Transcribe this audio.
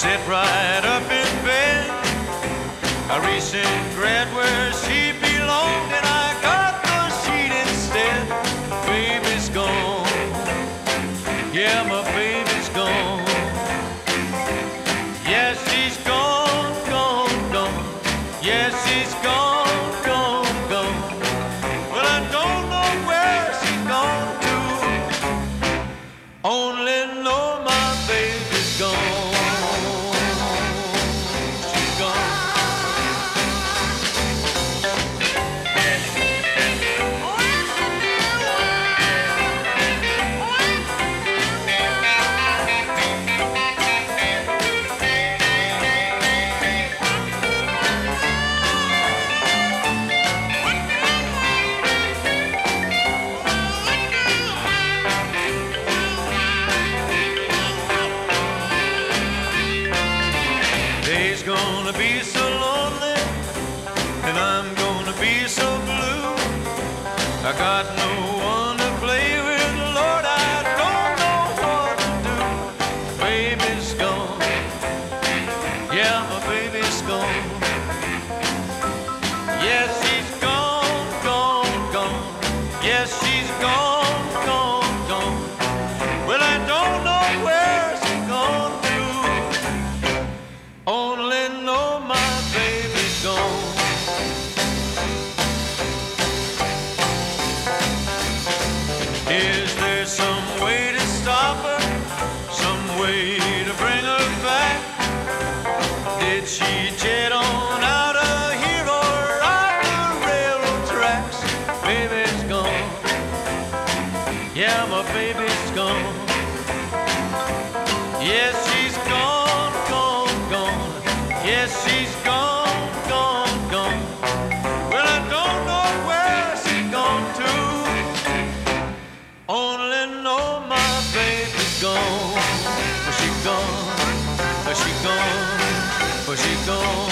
sit right up in bed. A recent grad where she belonged, and I got the sheet instead. Baby's gone, yeah, my baby's gone. Yes, she's gone, gone, gone. Yes, she's gone, gone, gone. Well, I don't know where she's gone to. Only know my baby's gone. She's gone. Day's gonna be so lonely, and I'm gonna be so blue. I got no one to play with, Lord, I don't know what to do. Baby's gone, yeah, my baby's gone. Yes, she's gone, gone, gone. Yes, she's gone, gone, gone. Well, I don't know where she's gone to. Only know my baby's gone. Is there some way to stop her? Some way to bring her back? Did she jet on out of here or off the railroad tracks? Baby's gone. Yeah, my baby's gone. Yes, she's gone, gone, gone. Yes, she's gone, gone, gone. Well, I don't know where she's gone to. Only know my baby's gone. Where's she gone? Where's she gone? Where's she gone?